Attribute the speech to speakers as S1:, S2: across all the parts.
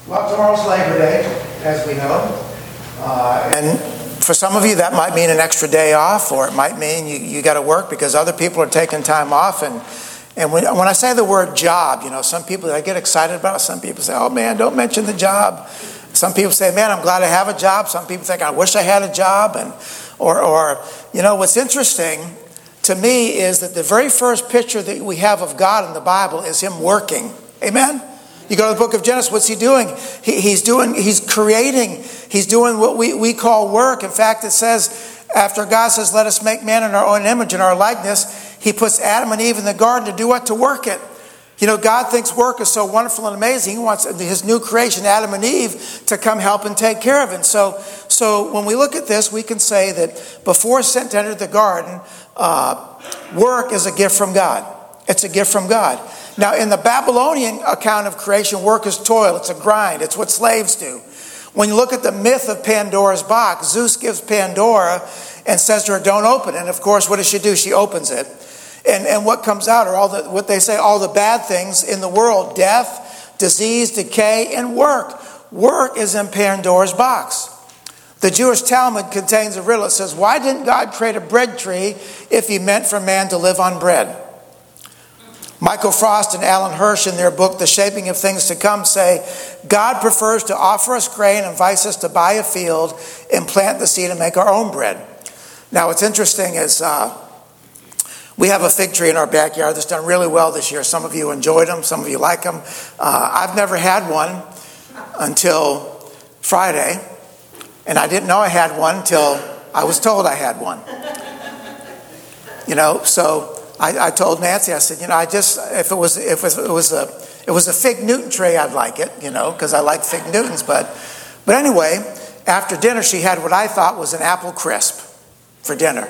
S1: Well, tomorrow's Labor Day, as we know. And for some of you, that might mean an extra day off, or it might mean you got to work because other people are taking time off. And when I say the word job, some people, I get excited about it. Some people say, oh man, don't mention the job. Some people say, man, I'm glad I have a job. Some people think, I wish I had a job. Or what's interesting to me is that the very first picture that we have of God in the Bible is him working. Amen? You go to the book of Genesis, what's he doing? He's creating. He's doing what we call work. In fact, it says, after God says, let us make man in our own image and our likeness, he puts Adam and Eve in the garden to do what? To work it. God thinks work is so wonderful and amazing. He wants his new creation, Adam and Eve, to come help and take care of it. So when we look at this, we can say that before sin entered the garden, work is a gift from God. It's a gift from God. Now, in the Babylonian account of creation, work is toil. It's a grind. It's what slaves do. When you look at the myth of Pandora's box, Zeus gives Pandora and says to her, don't open it. And of course, what does she do? She opens it. And what comes out are all the bad things in the world: death, disease, decay, and work. Work is in Pandora's box. The Jewish Talmud contains a riddle. It says, why didn't God create a bread tree if he meant for man to live on bread? Michael Frost and Alan Hirsch, in their book, The Shaping of Things to Come, say, God prefers to offer us grain and invites us to buy a field and plant the seed and make our own bread. Now, what's interesting is we have a fig tree in our backyard that's done really well this year. Some of you enjoyed them. Some of you like them. I've never had one until Friday, and I didn't know I had one until I was told I had one. So I told Nancy, I said, if it was a fig Newton tree, I'd like it, because I like fig Newtons. But anyway, after dinner, she had what I thought was an apple crisp for dinner.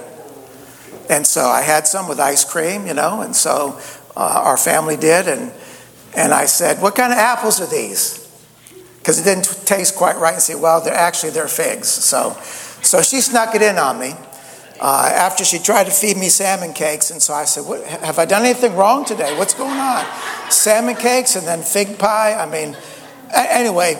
S1: And so I had some with ice cream, and so our family did. And I said, what kind of apples are these? Because it didn't taste quite right. And say, well, they're figs. So she snuck it in on me. After she tried to feed me salmon cakes. And so I said, have I done anything wrong today? What's going on? Salmon cakes and then fig pie. Anyway,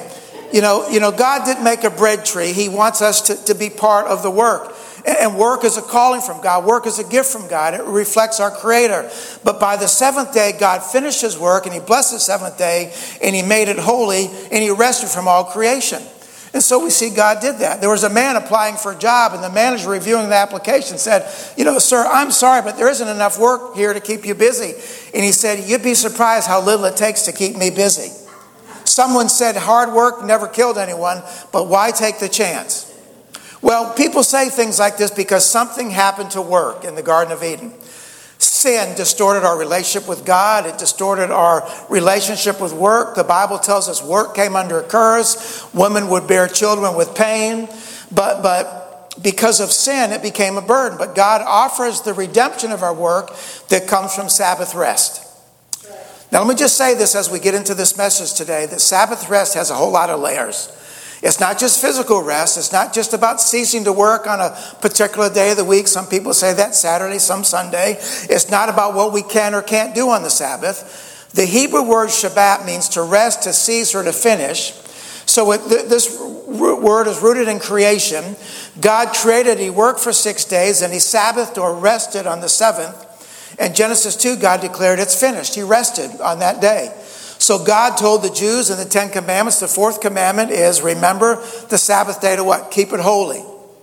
S1: God didn't make a bread tree. He wants us to be part of the work. And work is a calling from God. Work is a gift from God. It reflects our Creator. But by the seventh day, God finished his work, and he blessed the seventh day, and he made it holy, and he rested from all creation. And so we see God did that. There was a man applying for a job, and the manager reviewing the application said, sir, I'm sorry, but there isn't enough work here to keep you busy. And he said, you'd be surprised how little it takes to keep me busy. Someone said hard work never killed anyone, but why take the chance? Well, people say things like this because something happened to work in the Garden of Eden. Sin distorted our relationship with God. It distorted our relationship with work. The Bible tells us work came under a curse. Women would bear children with pain. But because of sin, it became a burden. But God offers the redemption of our work that comes from Sabbath rest. Now, let me just say this as we get into this message today, that Sabbath rest has a whole lot of layers. It's not just physical rest. It's not just about ceasing to work on a particular day of the week. Some people say that's Saturday, some Sunday. It's not about what we can or can't do on the Sabbath. The Hebrew word Shabbat means to rest, to cease, or to finish. So this word is rooted in creation. God created, he worked for 6 days, and he Sabbathed or rested on the seventh. In Genesis 2, God declared it's finished. He rested on that day. So God told the Jews in the Ten Commandments, the fourth commandment is, remember the Sabbath day to what? Keep it holy.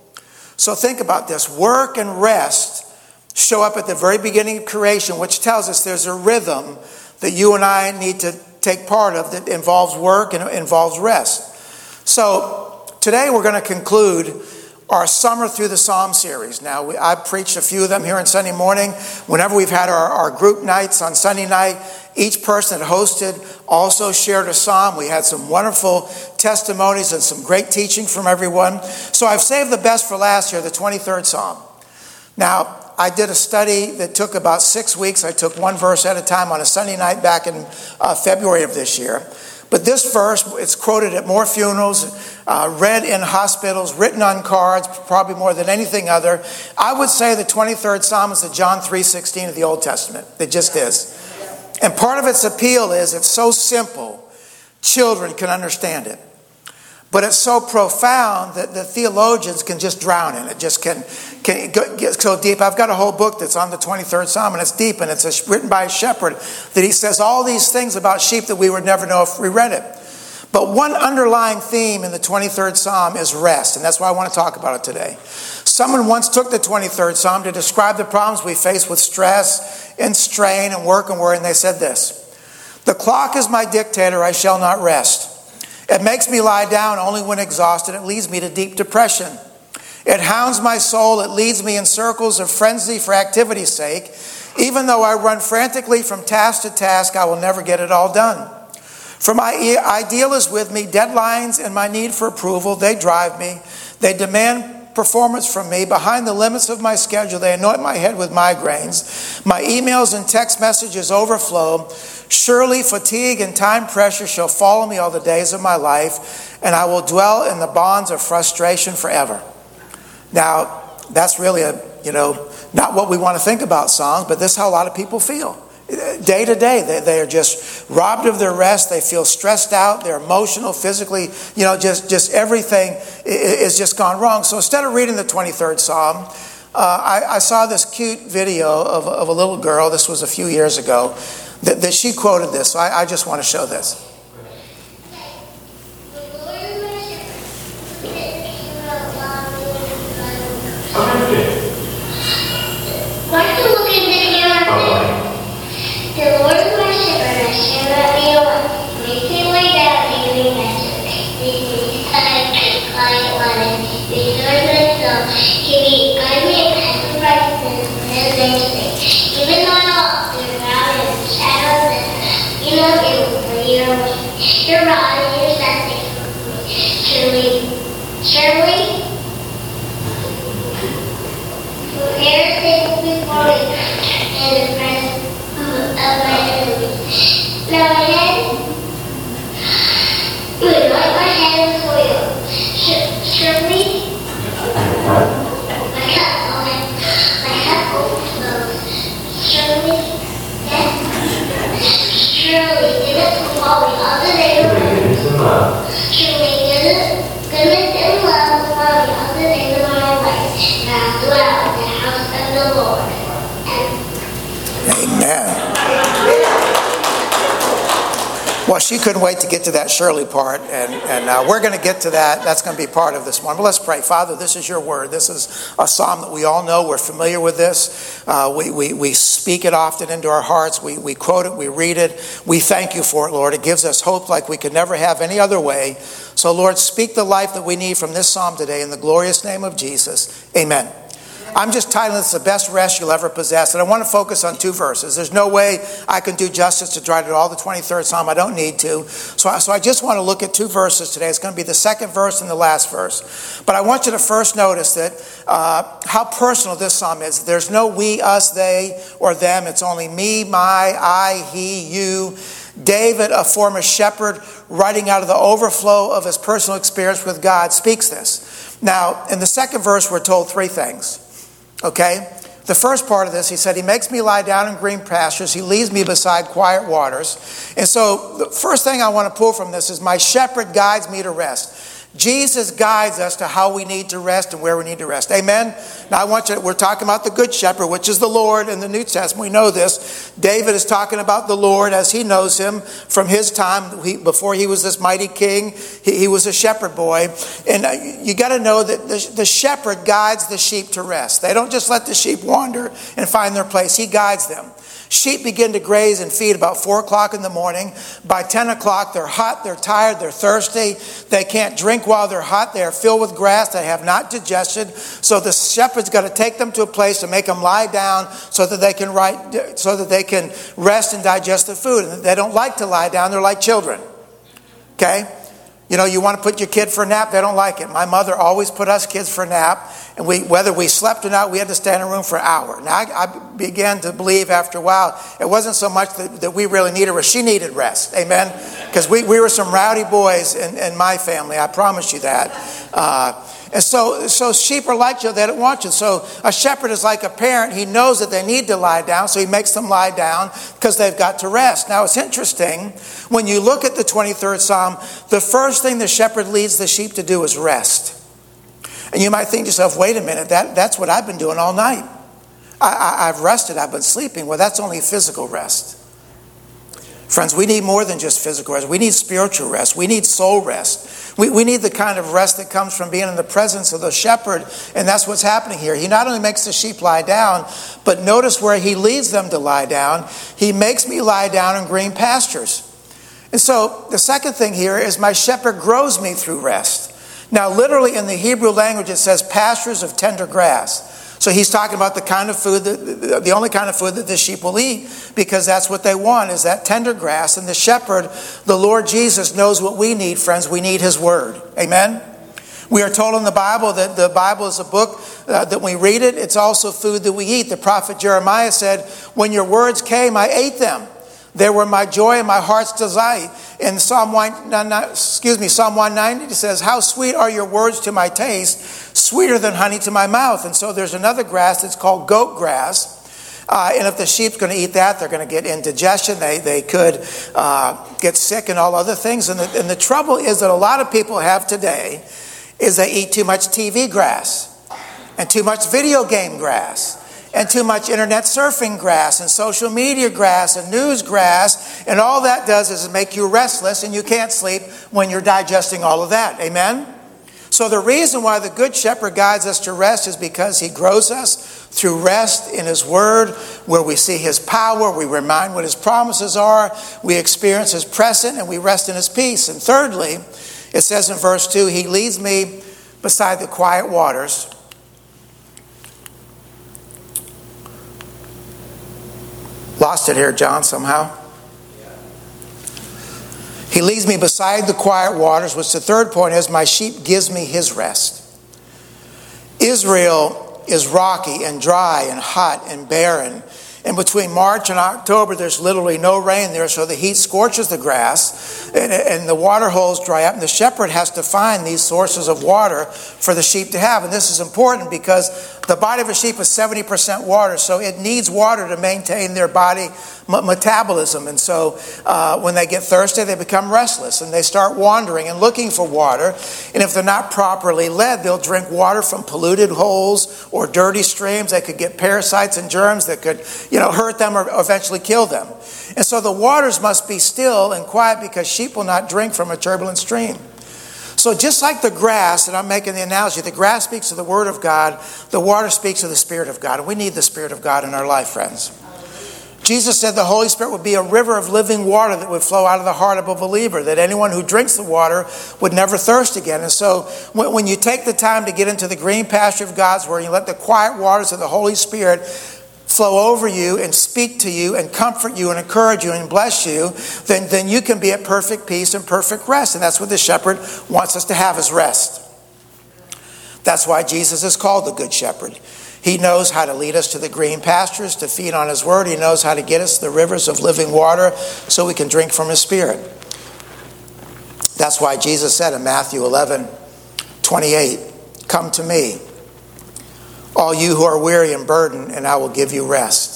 S1: So think about this. Work and rest show up at the very beginning of creation, which tells us there's a rhythm that you and I need to take part of that involves work and involves rest. So today we're going to conclude our Summer Through the Psalm series. Now, I've preached a few of them here on Sunday morning. Whenever we've had our group nights on Sunday night, each person that hosted also shared a psalm. We had some wonderful testimonies and some great teaching from everyone. So I've saved the best for last here, the 23rd Psalm. Now, I did a study that took about 6 weeks. I took one verse at a time on a Sunday night back in February of this year. But this verse, it's quoted at more funerals, read in hospitals, written on cards, probably more than anything other. I would say the 23rd Psalm is the John 3:16 of the Old Testament. It just is. And part of its appeal is it's so simple children can understand it. But it's so profound that the theologians can just drown in it. Just can get so deep. I've got a whole book that's on the 23rd Psalm, and it's deep, and it's written by a shepherd that he says all these things about sheep that we would never know if we read it. But one underlying theme in the 23rd Psalm is rest, and that's why I want to talk about it today. Someone once took the 23rd Psalm to describe the problems we face with stress and strain and work and worry, and they said this: "The clock is my dictator, I shall not rest. It makes me lie down only when exhausted. It leads me to deep depression. It hounds my soul. It leads me in circles of frenzy for activity's sake. Even though I run frantically from task to task, I will never get it all done. For my ideal is with me, deadlines and my need for approval, they drive me. They demand performance from me. Behind the limits of my schedule, they anoint my head with migraines. My emails and text messages overflow. Surely fatigue and time pressure shall follow me all the days of my life, and I will dwell in the bonds of frustration forever." Now, that's really not what we want to think about songs, but this is how a lot of people feel. Day to day, they are just robbed of their rest. They feel stressed out. They're emotional, physically, just everything is just gone wrong. So instead of reading the 23rd Psalm, I saw this cute video of a little girl. This was a few years ago. That she quoted this. So I just want to show this.
S2: Why do you look in the camera? The Lord is my shepherd, I shall not be alone. He makes me lay down in green pastures. He leads me beside quiet waters. He restores my soul. He guides me in paths of righteousness for His name's sake. Even though I walk through the valley of the shadow of death, you know it will for your way. Your rod and your staff they comfort me. Surely, prepare a table before me in the presence of my enemies. Now my head, you anoint my head with oil. Surely, my cup overflows. Surely, goodness will follow me all the days of my life. Surely, goodness and love will follow me all the days of my life. And I will dwell in the house of the Lord.
S1: Amen. Well, she couldn't wait to get to that Shirley part, and we're going to get to that. That's going to be part of this morning. But let's pray. Father, this is your word. This is a psalm that we all know. We're familiar with this. We speak it often into our hearts. We quote it. We read it. We thank you for it, Lord. It gives us hope like we could never have any other way. So, Lord, speak the life that we need from this psalm today in the glorious name of Jesus. Amen. I'm just titling this "The Best Rest You'll Ever Possess," and I want to focus on two verses. There's no way I can do justice to try to do all the 23rd Psalm. I don't need to. So I just want to look at two verses today. It's going to be the second verse and the last verse. But I want you to first notice that how personal this psalm is. There's no we, us, they, or them. It's only me, my, I, he, you. David, a former shepherd, writing out of the overflow of his personal experience with God, speaks this. Now, in the second verse, we're told three things. Okay? The first part of this, he said, he makes me lie down in green pastures. He leads me beside quiet waters. And so the first thing I want to pull from this is my shepherd guides me to rest. Jesus guides us to how we need to rest and where we need to rest. Amen? Now we're talking about the good shepherd, which is the Lord in the New Testament. We know this. David is talking about the Lord as he knows him from his time. Before he was this mighty king, he was a shepherd boy. And you got to know that the shepherd guides the sheep to rest. They don't just let the sheep wander and find their place. He guides them. Sheep begin to graze and feed about 4 o'clock in the morning. By 10 o'clock, they're hot, they're tired, they're thirsty. They can't drink while they're hot. They are filled with grass. They have not digested. So the shepherd's got to take them to a place to make them lie down so that they can rest and digest the food. And they don't like to lie down. They're like children. Okay? You want to put your kid for a nap, they don't like it. My mother always put us kids for a nap, and whether we slept or not, we had to stay in a room for an hour. Now, I began to believe after a while, it wasn't so much that we really needed rest. She needed rest, amen? Because we were some rowdy boys in my family, I promise you that. And so sheep are like you, they don't want you. So a shepherd is like a parent. He knows that they need to lie down, so he makes them lie down because they've got to rest. Now it's interesting, when you look at the 23rd Psalm, the first thing the shepherd leads the sheep to do is rest. And you might think to yourself, wait a minute, that's what I've been doing all night. I've rested, I've been sleeping. Well, that's only physical rest. Friends, we need more than just physical rest. We need spiritual rest. We need soul rest. We need the kind of rest that comes from being in the presence of the shepherd. And that's what's happening here. He not only makes the sheep lie down, but notice where he leads them to lie down. He makes me lie down in green pastures. And so the second thing here is my shepherd grows me through rest. Now, literally in the Hebrew language, it says pastures of tender grass. So he's talking about the kind of food, the only kind of food that the sheep will eat, because that's what they want, is that tender grass. And the shepherd, the Lord Jesus, knows what we need, friends. We need his word. Amen? We are told in the Bible that the Bible is a book that we read it. It's also food that we eat. The prophet Jeremiah said, when your words came, I ate them. They were my joy and my heart's desire. In Psalm 190, it says, how sweet are your words to my taste, sweeter than honey to my mouth. And so there's another grass that's called goat grass. And if the sheep's going to eat that, they're going to get indigestion. They could get sick and all other things. And the trouble is that a lot of people have today is they eat too much TV grass and too much video game grass and too much internet surfing grass and social media grass and news grass. And all that does is make you restless and you can't sleep when you're digesting all of that. Amen? So the reason why the Good Shepherd guides us to rest is because he grows us through rest in his word, where we see his power, we remind what his promises are, we experience his presence, and we rest in his peace. And thirdly, it says in verse 2, he leads me beside the quiet waters. Lost it here, John, somehow. He leads me beside the quiet waters, which the third point is, my sheep gives me his rest. Israel is rocky and dry and hot and barren. And between March and October, there's literally no rain there, so the heat scorches the grass and the water holes dry up. And the shepherd has to find these sources of water for the sheep to have. And this is important because the body of a sheep is 70% water, so it needs water to maintain their body metabolism. And so when they get thirsty, they become restless and they start wandering and looking for water. And if they're not properly led, they'll drink water from polluted holes or dirty streams. They could get parasites and germs that could hurt them or eventually kill them. And so the waters must be still and quiet because sheep will not drink from a turbulent stream. So just like the grass, and I'm making the analogy, the grass speaks of the Word of God, the water speaks of the Spirit of God. And we need the Spirit of God in our life, friends. Jesus said the Holy Spirit would be a river of living water that would flow out of the heart of a believer, that anyone who drinks the water would never thirst again. And so when you take the time to get into the green pasture of God's Word, and you let the quiet waters of the Holy Spirit flow over you and speak to you and comfort you and encourage you and bless you, then you can be at perfect peace and perfect rest. And that's what the shepherd wants us to have, is rest. That's why Jesus is called the Good Shepherd. He knows how to lead us to the green pastures, to feed on his word. He knows how to get us to the rivers of living water so we can drink from his Spirit. That's why Jesus said in Matthew 11:28, come to me, all you who are weary and burdened, and I will give you rest.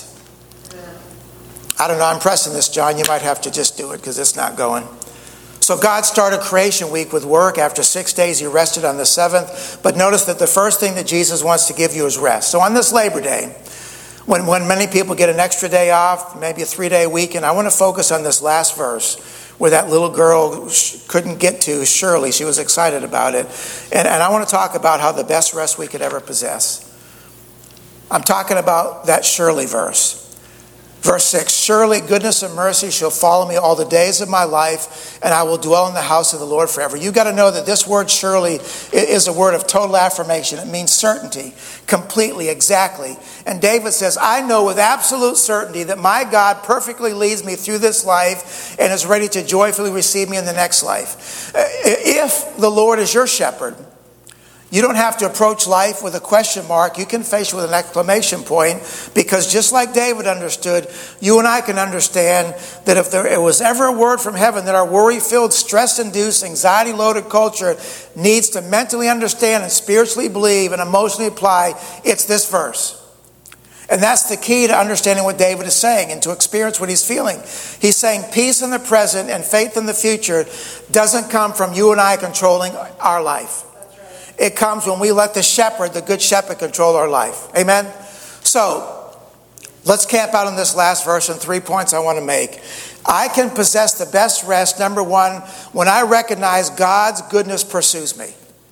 S1: I don't know, I'm pressing this, John. You might have to just do it because it's not going. So God started creation week with work. After 6 days, he rested on the seventh. But notice that the first thing that Jesus wants to give you is rest. So on this Labor Day, when many people get an extra day off, maybe a 3-day weekend, I want to focus on this last verse where that little girl couldn't get to, Shirley. She was excited about it. And I want to talk about how the best rest we could ever possess. I'm talking about that Shirley verse. Verse 6, surely goodness and mercy shall follow me all the days of my life, and I will dwell in the house of the Lord forever. You've got to know that this word surely is a word of total affirmation. It means certainty, completely, exactly. And David says, I know with absolute certainty that my God perfectly leads me through this life and is ready to joyfully receive me in the next life. If the Lord is your shepherd, You don't have to approach life with a question mark. You can face it with an exclamation point, because just like David understood, you and I can understand that if there was ever a word from heaven that our worry-filled, stress-induced, anxiety-loaded culture needs to mentally understand and spiritually believe and emotionally apply, it's this verse. And that's the key to understanding what David is saying and to experience what he's feeling. He's saying peace in the present and faith in the future doesn't come from you and I controlling our life. It comes when we let the shepherd, the good shepherd, control our life. Amen? So, let's camp out on this last verse and 3 points I want to make. I can possess the best rest, number one, when I recognize God's goodness pursues me.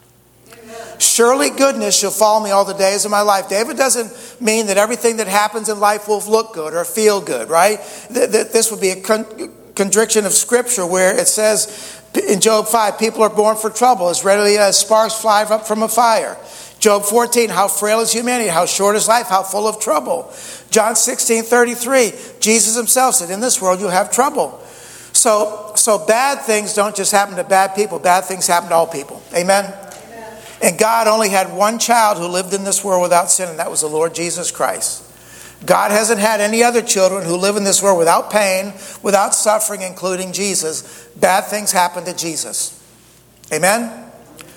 S1: Surely goodness shall follow me all the days of my life. David doesn't mean that everything that happens in life will look good or feel good, right? This would be a contradiction of Scripture where it says in Job 5, people are born for trouble as readily as sparks fly up from a fire. Job 14, how frail is humanity, how short is life, how full of trouble. John 16:33, Jesus himself said, in this world you'll have trouble. So bad things don't just happen to bad people. Bad things happen to all people. Amen? And God only had one child who lived in this world without sin, and that was the Lord Jesus Christ. God hasn't had any other children who live in this world without pain, without suffering, including Jesus. Bad things happen to Jesus. Amen?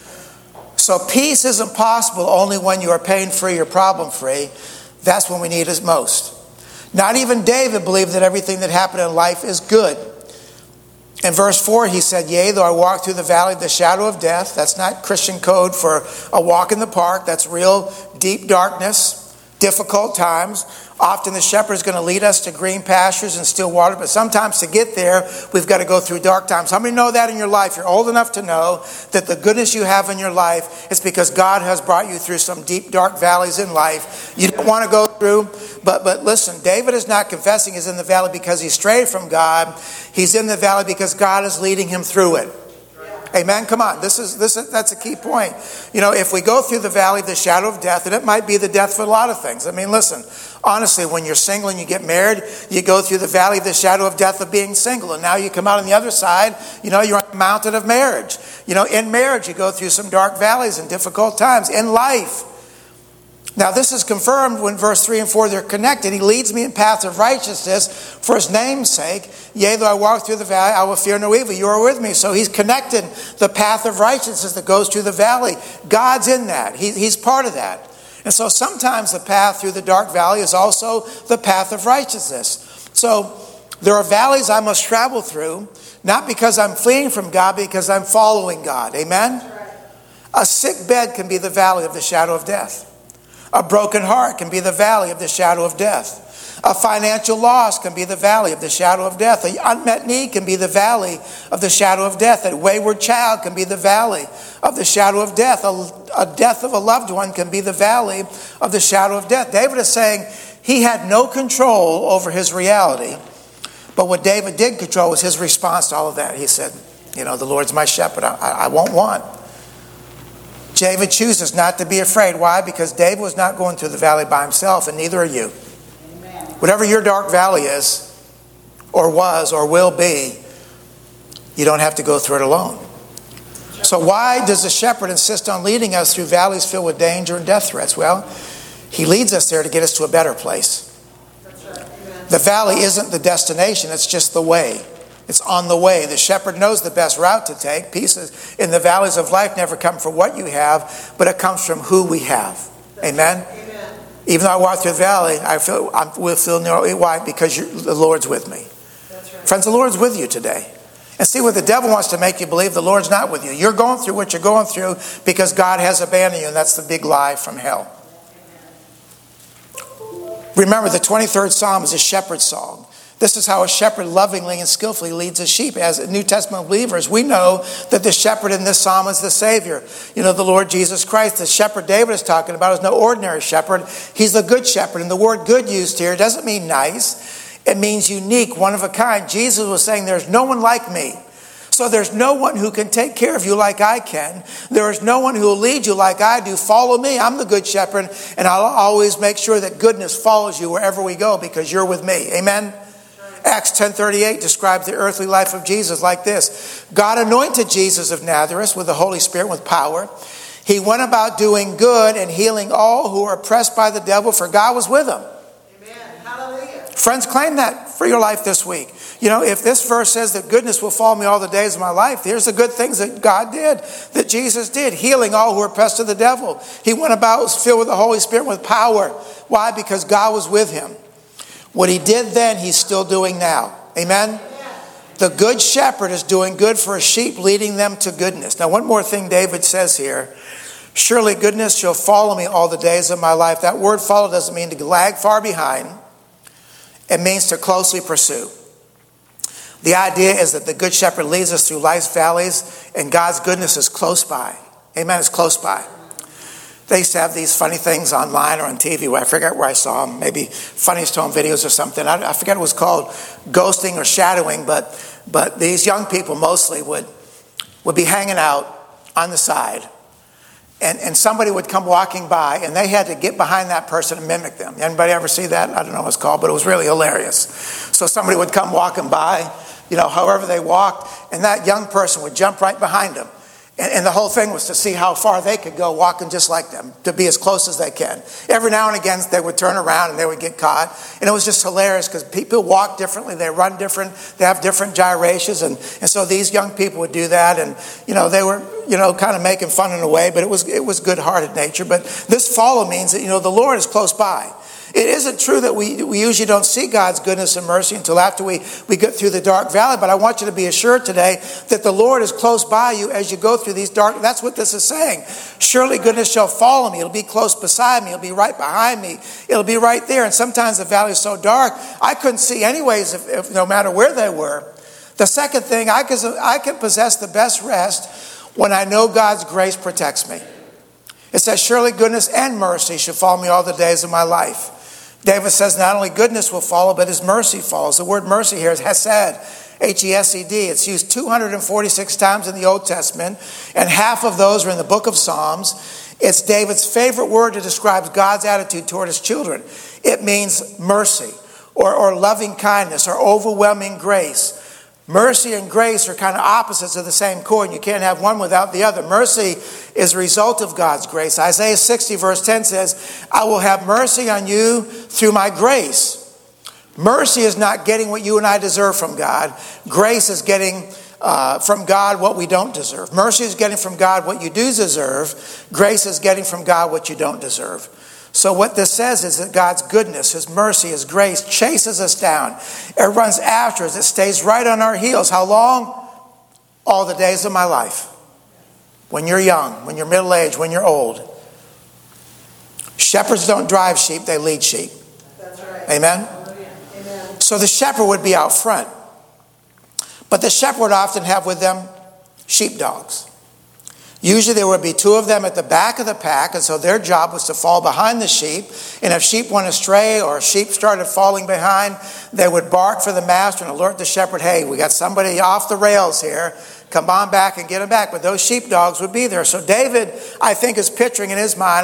S1: So peace isn't possible only when you are pain-free or problem-free. That's when we need it most. Not even David believed that everything that happened in life is good. In verse 4, he said, yea, though I walk through the valley of the shadow of death. That's not Christian code for a walk in the park. That's real deep darkness, difficult times. Often the shepherd is going to lead us to green pastures and still water, but sometimes to get there, we've got to go through dark times. How many know that in your life? You're old enough to know that the goodness you have in your life is because God has brought you through some deep, dark valleys in life you don't want to go through. But listen, David is not confessing he's in the valley because he strayed from God. He's in the valley because God is leading him through it. Amen. Come on. That's a key point. You know, if we go through the valley of the shadow of death, and it might be the death for a lot of things. I mean, listen, honestly, when you're single and you get married, you go through the valley of the shadow of death of being single. And now you come out on the other side, you know, you're on the mountain of marriage. You know, in marriage, you go through some dark valleys and difficult times in life. Now, this is confirmed when verse 3 and 4, they're connected. He leads me in paths of righteousness for his name's sake. Yea, though I walk through the valley, I will fear no evil. You are with me. So he's connected the path of righteousness that goes through the valley. God's in that. He's part of that. And so sometimes the path through the dark valley is also the path of righteousness. So there are valleys I must travel through, not because I'm fleeing from God, but because I'm following God. Amen? A sick bed can be the valley of the shadow of death. A broken heart can be the valley of the shadow of death. A financial loss can be the valley of the shadow of death. An unmet need can be the valley of the shadow of death. A wayward child can be the valley of the shadow of death. A death of a loved one can be the valley of the shadow of death. David is saying he had no control over his reality. But what David did control was his response to all of that. He said, you know, the Lord's my shepherd. I won't want. David chooses not to be afraid. Why? Because David was not going through the valley by himself, and neither are you. Amen. Whatever your dark valley is, or was, or will be, you don't have to go through it alone. So why does the shepherd insist on leading us through valleys filled with danger and death threats? Well, he leads us there to get us to a better place. The valley isn't the destination, it's just the way. It's on the way. The shepherd knows the best route to take. Peace in the valleys of life never come from what you have, but it comes from who we have. Amen? Amen. Even though I walk through the valley, I will feel no. Why? Because the Lord's with me. That's right. Friends, the Lord's with you today. And see, what the devil wants to make you believe, the Lord's not with you. You're going through what you're going through because God has abandoned you, and that's the big lie from hell. Remember, the 23rd Psalm is a shepherd's song. This is how a shepherd lovingly and skillfully leads his sheep. As New Testament believers, we know that the shepherd in this psalm is the Savior. You know, the Lord Jesus Christ. The shepherd David is talking about is no ordinary shepherd. He's the good shepherd. And the word good used here doesn't mean nice. It means unique, one of a kind. Jesus was saying there's no one like me. So there's no one who can take care of you like I can. There is no one who will lead you like I do. Follow me. I'm the good shepherd. And I'll always make sure that goodness follows you wherever we go because you're with me. Amen? Acts 10:38 describes the earthly life of Jesus like this. God anointed Jesus of Nazareth with the Holy Spirit, with power. He went about doing good and healing all who were oppressed by the devil, for God was with him.
S3: Amen. Hallelujah.
S1: Friends, claim that for your life this week. You know, if this verse says that goodness will follow me all the days of my life, here's the good things that God did, that Jesus did, healing all who were oppressed of the devil. He went about, was filled with the Holy Spirit with power. Why? Because God was with him. What he did then, he's still doing now. Amen? The good shepherd is doing good for his sheep, leading them to goodness. Now, one more thing David says here. Surely goodness shall follow me all the days of my life. That word follow doesn't mean to lag far behind. It means to closely pursue. The idea is that the good shepherd leads us through life's valleys, and God's goodness is close by. Amen, it's close by. They used to have these funny things online or on TV. Where I forget where I saw them. Maybe Funniest Home Videos or something. I forget it was called ghosting or shadowing. But these young people mostly would be hanging out on the side. And somebody would come walking by, and they had to get behind that person and mimic them. Anybody ever see that? I don't know what it's called, but it was really hilarious. So somebody would come walking by, however they walked, and that young person would jump right behind them. And the whole thing was to see how far they could go walking just like them, to be as close as they can. Every now and again, they would turn around and they would get caught. And it was just hilarious because people walk differently. They run different. They have different gyrations. And so these young people would do that. And, they were, kind of making fun in a way, but it was good-hearted nature. But this follow means that, the Lord is close by. It isn't true that we usually don't see God's goodness and mercy until after we get through the dark valley. But I want you to be assured today that the Lord is close by you as you go through these dark. That's what this is saying. Surely goodness shall follow me. It'll be close beside me. It'll be right behind me. It'll be right there. And sometimes the valley is so dark, I couldn't see anyways if no matter where they were. The second thing, I can possess the best rest when I know God's grace protects me. It says, surely goodness and mercy shall follow me all the days of my life. David says not only goodness will follow, but his mercy follows. The word mercy here is hesed, H-E-S-E-D. It's used 246 times in the Old Testament, and half of those are in the book of Psalms. It's David's favorite word to describe God's attitude toward his children. It means mercy or loving kindness or overwhelming grace. Mercy and grace are kind of opposites of the same coin. You can't have one without the other. Mercy is a result of God's grace. Isaiah 60 verse 10 says, I will have mercy on you through my grace. Mercy is not getting what you and I deserve from God. Grace is getting from God what we don't deserve. Mercy is getting from God what you do deserve. Grace is getting from God what you don't deserve. So what this says is that God's goodness, his mercy, his grace chases us down. It runs after us. It stays right on our heels. How long? All the days of my life. When you're young, when you're middle-aged, when you're old. Shepherds don't drive sheep, they lead sheep.
S3: That's right.
S1: Amen?
S3: Amen.
S1: So the shepherd would be out front. But the shepherd would often have with them sheepdogs. Usually there would be two of them at the back of the pack, and so their job was to fall behind the sheep. And if sheep went astray or sheep started falling behind, they would bark for the master and alert the shepherd, hey, we got somebody off the rails here. Come on back and get them back. But those sheepdogs would be there. So David, I think, is picturing in his mind,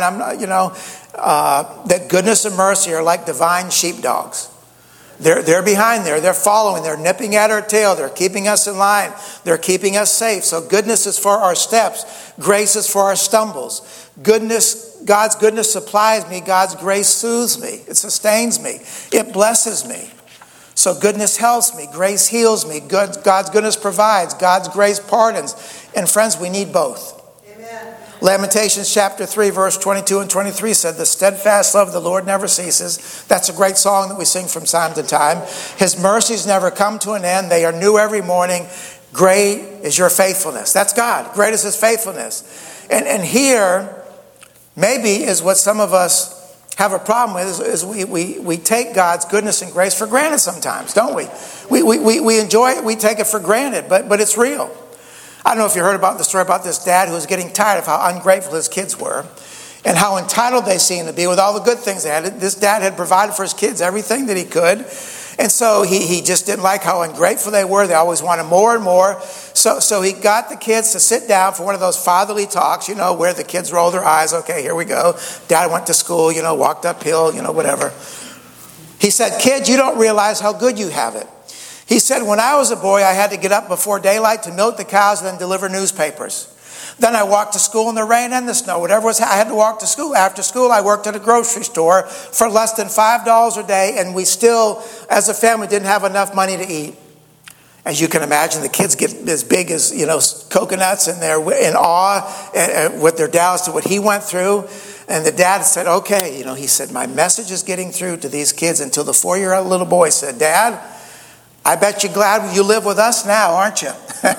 S1: that goodness and mercy are like divine sheepdogs. They're behind there. They're following. They're nipping at our tail. They're keeping us in line. They're keeping us safe. So goodness is for our steps. Grace is for our stumbles. God's goodness supplies me. God's grace soothes me. It sustains me. It blesses me. So goodness helps me. Grace heals me. God's goodness provides. God's grace pardons. And friends, we need both. Lamentations chapter 3 verse 22 and 23 said, the steadfast love of the Lord never ceases. That's a great song that we sing from time to time. His mercies never come to an end. They are new every morning. Great is your faithfulness. That's God. Great is his faithfulness. And here maybe is what some of us have a problem with is we take God's goodness and grace for granted sometimes, don't we? We enjoy it. We take it for granted, but it's real. I don't know if you heard about the story about this dad who was getting tired of how ungrateful his kids were and how entitled they seemed to be with all the good things they had. This dad had provided for his kids everything that he could. And so he just didn't like how ungrateful they were. They always wanted more and more. So he got the kids to sit down for one of those fatherly talks, where the kids roll their eyes. Okay, here we go. Dad went to school, walked uphill, whatever. He said, kids, you don't realize how good you have it. He said, when I was a boy, I had to get up before daylight to milk the cows and then deliver newspapers. Then I walked to school in the rain and the snow. Whatever was, I had to walk to school. After school, I worked at a grocery store for less than $5 a day, and we still, as a family, didn't have enough money to eat. As you can imagine, the kids get as big as, coconuts, and they're in awe with their dad as to what he went through. And the dad said, okay, he said, my message is getting through to these kids, until the 4-year-old little boy said, Dad, I bet you're glad you live with us now, aren't you?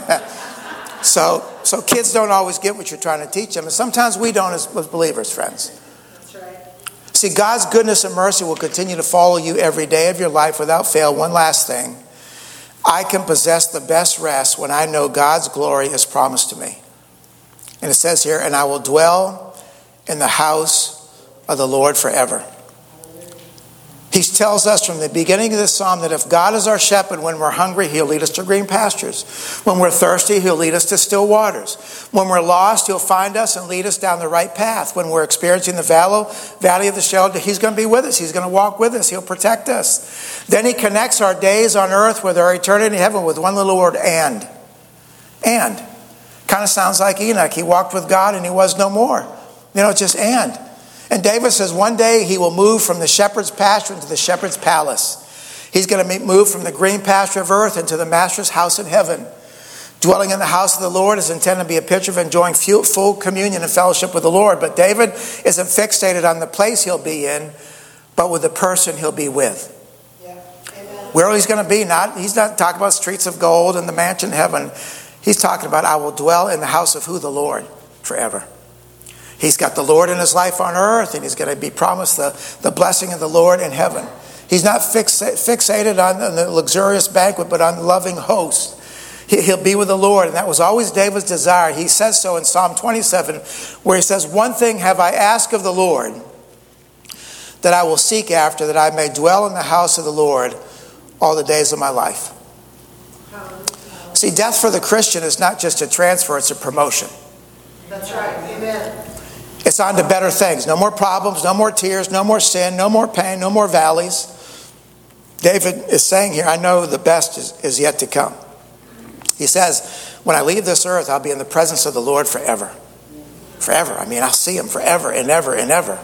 S1: So kids don't always get what you're trying to teach them. And sometimes we don't as believers, friends.
S3: That's right.
S1: See, God's goodness and mercy will continue to follow you every day of your life without fail. One last thing. I can possess the best rest when I know God's glory is promised to me. And it says here, and I will dwell in the house of the Lord forever. He tells us from the beginning of this psalm that if God is our shepherd, when we're hungry, he'll lead us to green pastures. When we're thirsty, he'll lead us to still waters. When we're lost, he'll find us and lead us down the right path. When we're experiencing the valley of the shadow, he's going to be with us. He's going to walk with us. He'll protect us. Then he connects our days on earth with our eternity in heaven with one little word, and. And. Kind of sounds like Enoch. He walked with God and he was no more. Just and. And David says one day he will move from the shepherd's pasture into the shepherd's palace. He's going to move from the green pasture of earth into the master's house in heaven. Dwelling in the house of the Lord is intended to be a picture of enjoying full communion and fellowship with the Lord. But David isn't fixated on the place he'll be in, but with the person he'll be with.
S3: Yeah. Amen.
S1: Where he's going to be, he's not talking about streets of gold and the mansion in heaven. He's talking about, I will dwell in the house of who? The Lord forever. He's got the Lord in his life on earth, and he's going to be promised the blessing of the Lord in heaven. He's not fixated on the luxurious banquet, but on the loving host. He'll be with the Lord, and that was always David's desire. He says so in Psalm 27, where he says, one thing have I asked of the Lord, that I will seek after, that I may dwell in the house of the Lord all the days of my life. See, death for the Christian is not just a transfer, it's a promotion.
S3: That's right. Amen.
S1: It's on to better things. No more problems, no more tears, no more sin, no more pain, no more valleys. David is saying here, I know the best is yet to come. He says, when I leave this earth, I'll be in the presence of the Lord forever. Forever. I'll see him forever and ever and ever.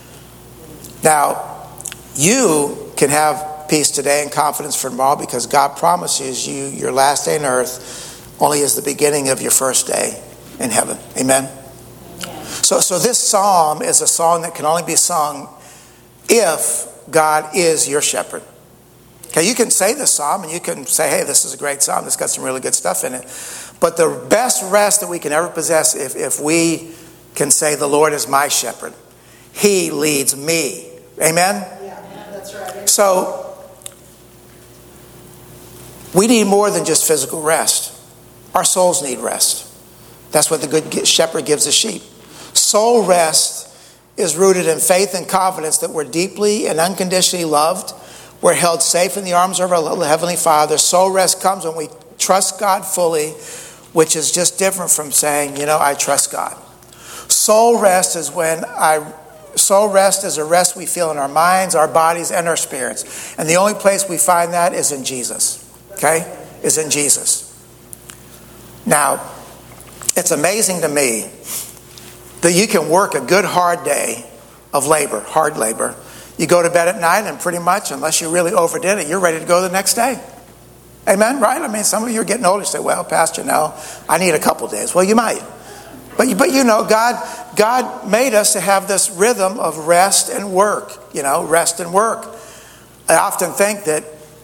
S1: Now, you can have peace today and confidence for tomorrow, because God promises you your last day on earth only is the beginning of your first day in heaven. Amen? So this psalm is a song that can only be sung if God is your shepherd. Okay, you can say this psalm and you can say, hey, this is a great psalm. It's got some really good stuff in it. But the best rest that we can ever possess if we can say, the Lord is my shepherd. He leads me. Amen?
S3: Yeah, that's right.
S1: So we need more than just physical rest. Our souls need rest. That's what the good shepherd gives the sheep. Soul rest is rooted in faith and confidence that we're deeply and unconditionally loved. We're held safe in the arms of our Heavenly Father. Soul rest comes when we trust God fully, which is just different from saying, I trust God. Soul rest is a rest we feel in our minds, our bodies, and our spirits. And the only place we find that is in Jesus. Okay? Is in Jesus. Now, it's amazing to me that you can work a good hard day of labor, hard labor. You go to bed at night and pretty much, unless you really overdid it, you're ready to go the next day. Amen, right? Some of you are getting older and say, well, Pastor, no, I need a couple days. Well, you might. But God made us to have this rhythm of rest and work, rest and work. I often think that,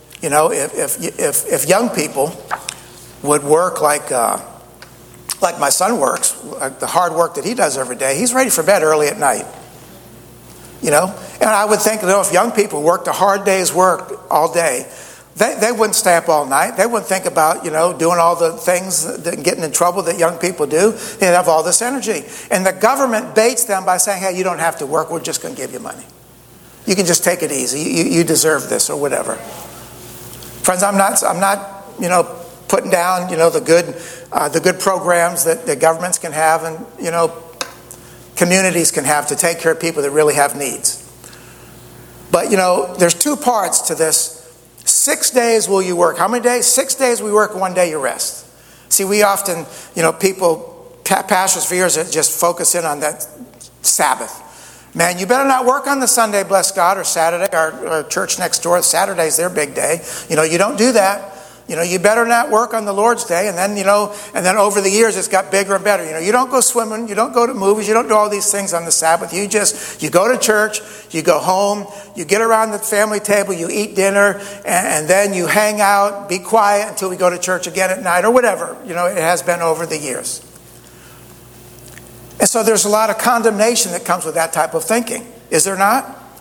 S1: if young people would work like my son works, like the hard work that he does every day, he's ready for bed early at night. And I would think, if young people worked a hard day's work all day, they wouldn't stay up all night. They wouldn't think about, doing all the things, getting in trouble that young people do. They'd have all this energy. And the government baits them by saying, hey, you don't have to work. We're just going to give you money. You can just take it easy. You deserve this or whatever. Friends, I'm not putting down, the good programs that the governments can have and, communities can have to take care of people that really have needs. But, there's two parts to this. 6 days will you work. How many days? 6 days we work, 1 day you rest. See, we often, people pastors for years that just focus in on that Sabbath. Man, you better not work on the Sunday, bless God, or Saturday. Our church next door, Saturday's their big day. You don't do that. You better not work on the Lord's day. And then over the years, it's got bigger and better. You don't go swimming. You don't go to movies. You don't do all these things on the Sabbath. You go to church. You go home. You get around the family table. You eat dinner. And then you hang out, be quiet until we go to church again at night or whatever. It has been over the years. And so there's a lot of condemnation that comes with that type of thinking. Is there not?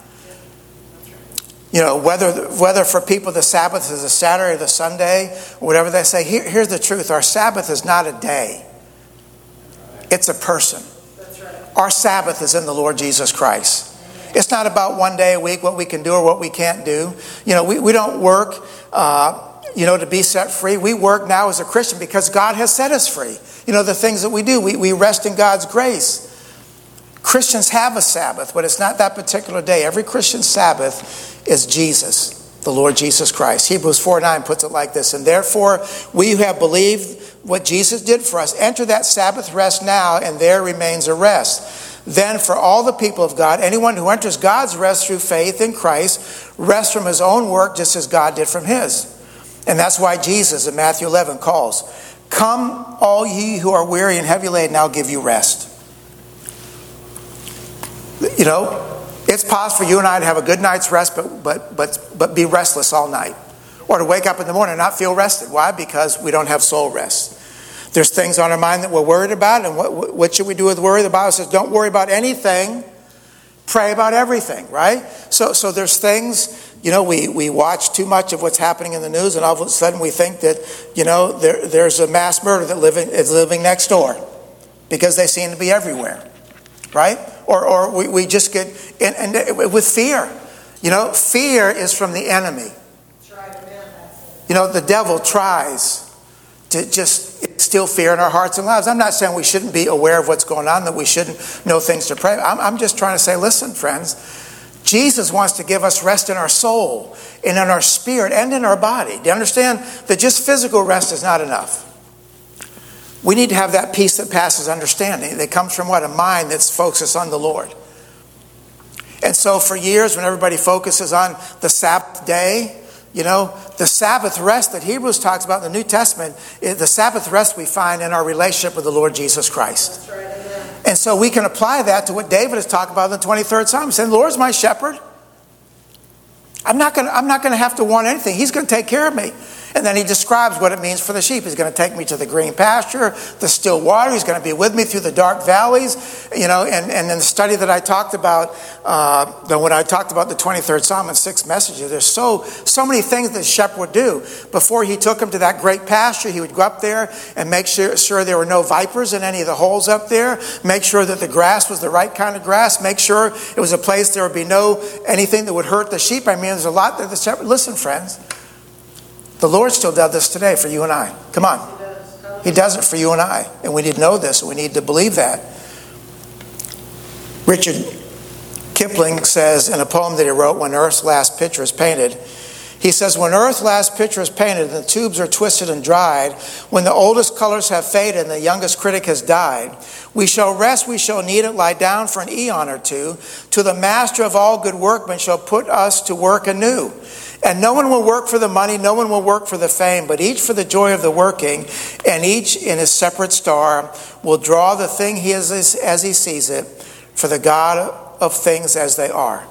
S1: Whether for people the Sabbath is a Saturday or the Sunday, or whatever they say, here's the truth. Our Sabbath is not a day. It's a person.
S3: That's right.
S1: Our Sabbath is in the Lord Jesus Christ. It's not about one day a week, what we can do or what we can't do. We don't work, to be set free. We work now as a Christian because God has set us free. The things that we do, we rest in God's grace. Christians have a Sabbath, but it's not that particular day. Every Christian Sabbath is Jesus, the Lord Jesus Christ. Hebrews 4:9 puts it like this: and therefore we who have believed what Jesus did for us enter that Sabbath rest now, and there remains a rest. Then for all the people of God, anyone who enters God's rest through faith in Christ rests from his own work just as God did from his. And that's why Jesus in Matthew 11 calls, "Come all ye who are weary and heavy laden, I'll give you rest." It's possible for you and I to have a good night's rest, but be restless all night. Or to wake up in the morning and not feel rested. Why? Because we don't have soul rest. There's things on our mind that we're worried about, and what should we do with worry? The Bible says don't worry about anything, pray about everything, right? So there's things, we watch too much of what's happening in the news, and all of a sudden we think that, there's a mass murder that is living next door because they seem to be everywhere, right? Or we just get with fear. Fear is from the enemy.
S3: That's right, amen.
S1: The devil tries to just instill fear in our hearts and lives. I'm not saying we shouldn't be aware of what's going on, that we shouldn't know things to pray. I'm just trying to say, listen, friends, Jesus wants to give us rest in our soul and in our spirit and in our body. Do you understand that just physical rest is not enough? We need to have that peace that passes understanding. That comes from what? A mind that's focused on the Lord. And so for years, when everybody focuses on the Sabbath day, the Sabbath rest that Hebrews talks about in the New Testament, is the Sabbath rest we find in our relationship with the Lord Jesus Christ.
S3: That's right, amen.
S1: And so we can apply that to what David is talking about in the 23rd Psalm. He's saying, the Lord's my shepherd. I'm not going to have to want anything. He's going to take care of me. And then he describes what it means for the sheep. He's going to take me to the green pasture, the still water. He's going to be with me through the dark valleys. And in the study that I talked about, when I talked about the 23rd Psalm and 6 messages, there's so many things that the shepherd would do. Before he took him to that great pasture, he would go up there and make sure there were no vipers in any of the holes up there. Make sure that the grass was the right kind of grass. Make sure it was a place there would be anything that would hurt the sheep. I mean, there's a lot that the shepherd... Listen, friends. The Lord still does this today for you and I. Come on. He does it for you and I. And we need to know this. We need to believe that. Richard Kipling says in a poem that he wrote, When Earth's Last Picture is Painted, he says, when Earth's last picture is painted and the tubes are twisted and dried, when the oldest colors have faded and the youngest critic has died, we shall rest, we shall need it, lie down for an eon or two, till the master of all good workmen shall put us to work anew. And no one will work for the money, no one will work for the fame, but each for the joy of the working, and each in his separate star will draw the thing he is as he sees it, for the God of things as they are.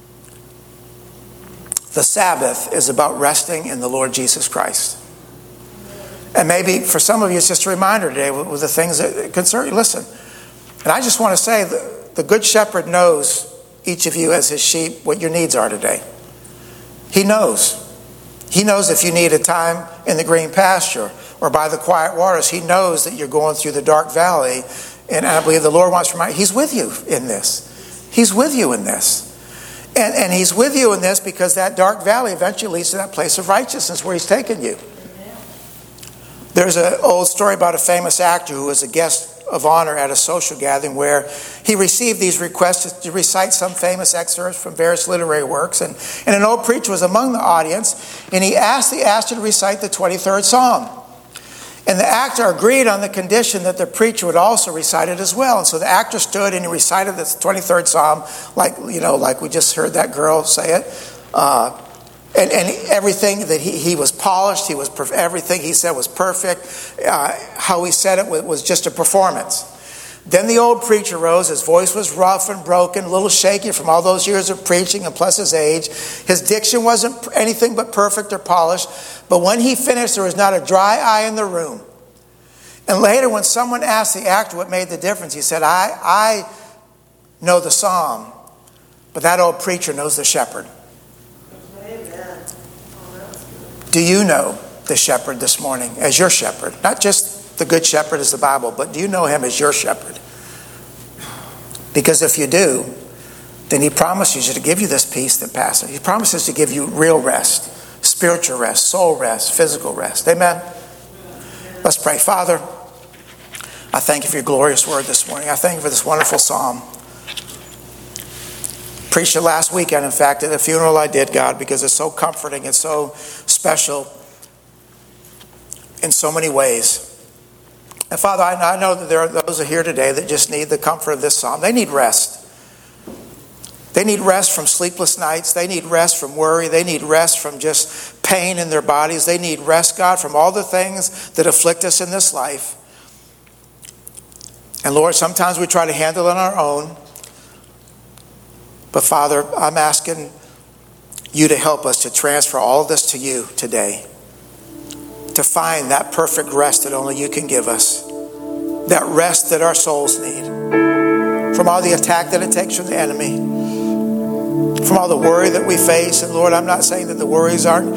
S1: The Sabbath is about resting in the Lord Jesus Christ. And maybe for some of you it's just a reminder today with the things that concern you. Listen, and I just want to say the Good Shepherd knows each of you as his sheep what your needs are today. He knows. He knows if you need a time in the green pasture or by the quiet waters. He knows that you're going through the dark valley. And I believe the Lord wants to remind you, he's with you in this. He's with you in this. And he's with you in this because that dark valley eventually leads to that place of righteousness where he's taken you. There's an old story about a famous actor who was a guest of honor at a social gathering where he received these requests to recite some famous excerpts from various literary works. And an old preacher was among the audience, and he asked the actor to recite the 23rd Psalm. And the actor agreed on the condition that the preacher would also recite it as well. And so the actor stood and he recited the 23rd Psalm, like we just heard that girl say it. And everything that he was polished, everything he said was perfect. How he said it was just a performance. Then the old preacher rose. His voice was rough and broken, a little shaky from all those years of preaching and plus his age. His diction wasn't anything but perfect or polished. But when he finished, there was not a dry eye in the room. And later, when someone asked the actor what made the difference, he said, I know the psalm, but that old preacher knows the shepherd.
S3: Amen.
S1: Do you know the shepherd this morning as your shepherd? Not just the good shepherd as the Bible, but do you know him as your shepherd? Because if you do, then he promises you to give you this peace that passes. He promises to give you real rest, spiritual rest, soul rest, physical rest. Amen? Let's pray. Father, I thank you for your glorious word this morning. I thank you for this wonderful psalm. Preached it last weekend, in fact, at a funeral I did, God, because it's so comforting and so special in so many ways. And Father, I know that there are those who are here today that just need the comfort of this psalm. They need rest. They need rest from sleepless nights. They need rest from worry. They need rest from just pain in their bodies. They need rest, God, from all the things that afflict us in this life. And Lord, sometimes we try to handle it on our own. But Father, I'm asking you to help us to transfer all of this to you today. To find that perfect rest that only you can give us. That rest that our souls need. From all the attack that it takes from the enemy. From all the worry that we face. And Lord, I'm not saying that the worries aren't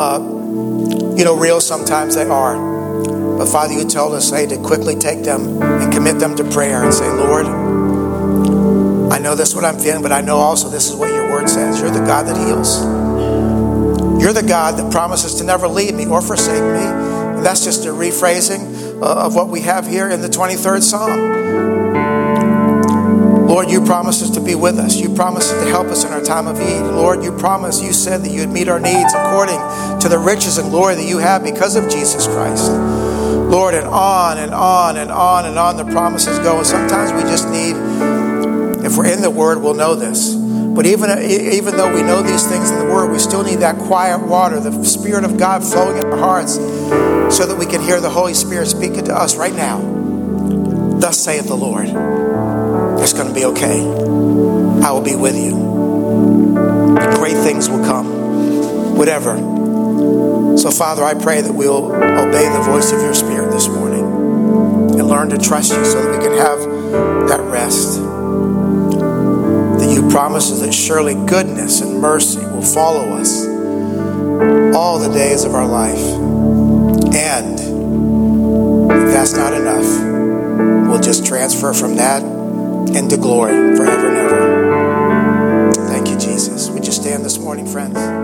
S1: real. Sometimes they are. But Father, you told us, to quickly take them and commit them to prayer and say, Lord, I know this is what I'm feeling, but I know also this is what your word says. You're the God that heals. You're the God that promises to never leave me or forsake me. And that's just a rephrasing of what we have here in the 23rd Psalm. Lord, you promise us to be with us. You promise to help us in our time of need. Lord, you said that you would meet our needs according to the riches and glory that you have because of Jesus Christ. Lord, and on and on and on and on the promises go. And sometimes we just need, if we're in the Word, we'll know this. But even though we know these things in the Word, we still need that quiet water, the Spirit of God flowing in our hearts so that we can hear the Holy Spirit speaking to us right now. Thus saith the Lord, it's going to be okay. I will be with you. Great things will come. Whatever. So Father, I pray that we'll obey the voice of your Spirit this morning and learn to trust you so that we can have that rest. You promise that surely goodness and mercy will follow us all the days of our life. And if that's not enough, we'll just transfer from that into glory forever and ever. Thank you, Jesus. Would you stand this morning, friends?